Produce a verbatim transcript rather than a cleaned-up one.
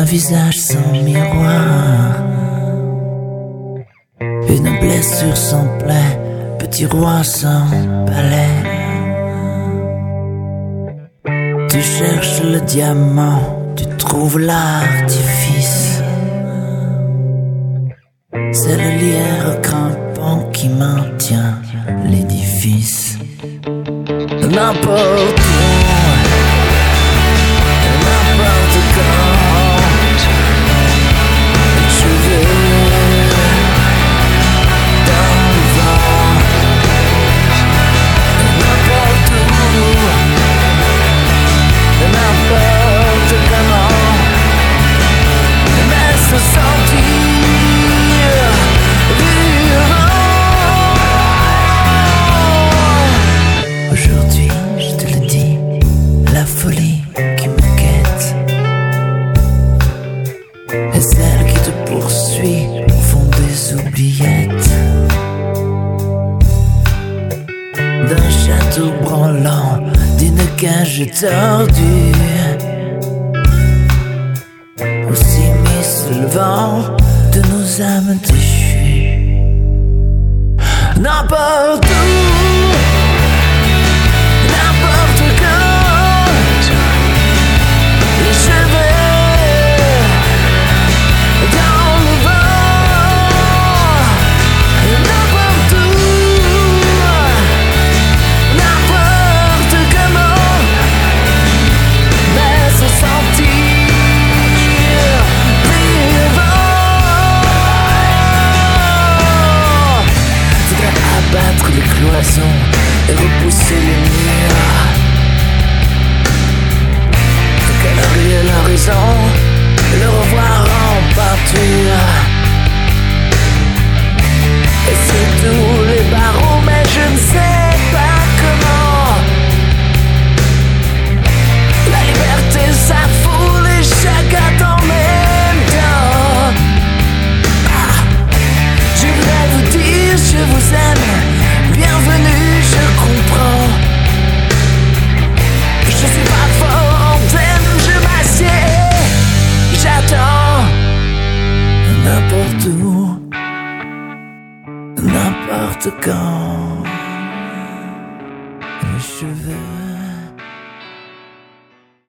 visage sans miroir, une blessure sans plaie, petit roi sans palais. Tu cherches le diamant, tu trouves l'artifice. C'est le lierre crampant qui maintient l'édifice. N'importe où, n'importe quand, je vais dans le vent. N'importe où, n'importe comment, mais se sentir vivant. Aujourd'hui, je te le dis, la folie qui me guette est celle qui te poursuit au fond des oubliettes d'un château branlant, d'une cage tordue, aussi mise le vent de nos âmes déchues. N'importe où, n'importe quand, je vais dans le vent. N'importe où, n'importe comment, mais se sentir vivant. Faudrait abattre les cloisons et repousser les murs. Colorier l'horizon, le revoir en peinture. Et c'est tous les barreaux, mais je ne sais pas comment. La liberté s'affoule et chacun en même temps. Ah, je voudrais vous dire je vous aime, bienvenue, je comprends. Je suis pas fort en thème, je m'assieds, j'attends. N'importe où, n'importe quand, je veux